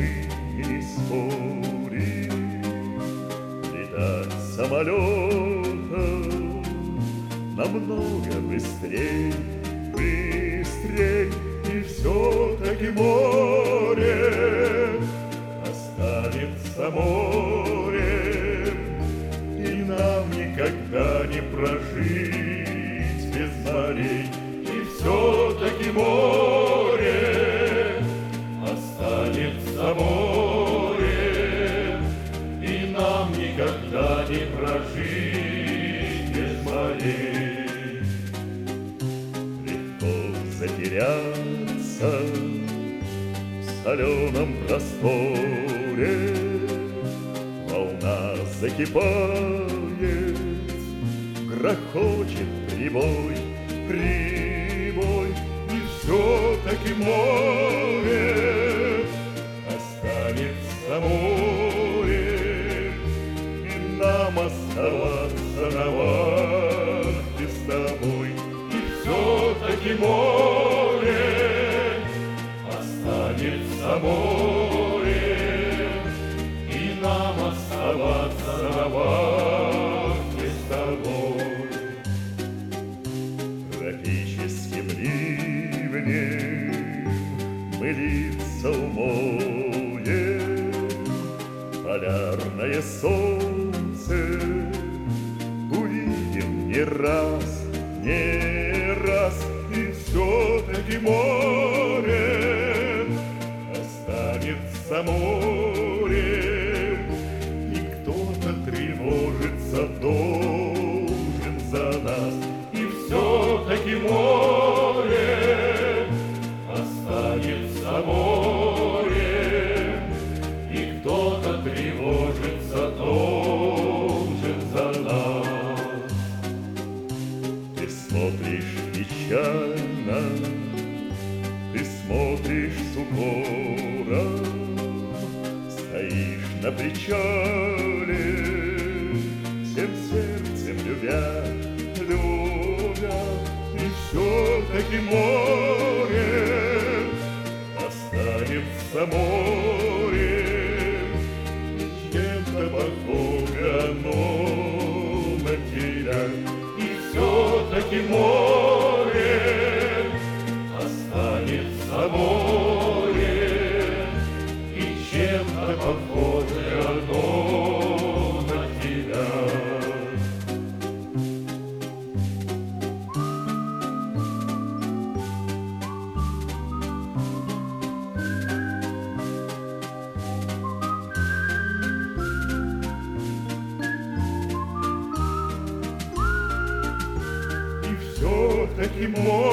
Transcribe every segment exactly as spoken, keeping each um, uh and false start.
мы и не спорим. Летать самолетом намного быстрей, быстрей, и все-таки море останется морем, и нам никогда не прожить без морей. И все-таки море останется морем, и нам никогда не прожить без морей. Легко затеряться в соленом просторе, волна закипает, грохочет прибой, прибой, и все-таки море останется морем, и нам оставаться на вахте с тобой. И все-таки море останется морем, и нам оставаться на вахте с тобой. Тропическим ливнем мы лица умоем, полярное солнце увидим не раз, не раз, и все-таки море останется морем, и кто-то тревожится должен за нас. И все-таки море останется морем, и кто-то тревожится должен за нас. Ты смотришь печально, ты смотришь с укором, стоишь на причале, всем сердцем любя, любя, и все-таки море останется морем, и чем-то похоже оно на тебя. И все-таки море останется морем, и чем-то похоже оно на тебя. Все-таки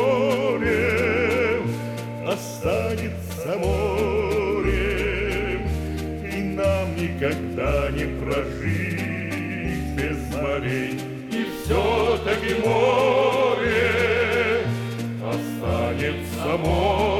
море останется морем, и нам никогда не прожить без морей. И все-таки море останется морем,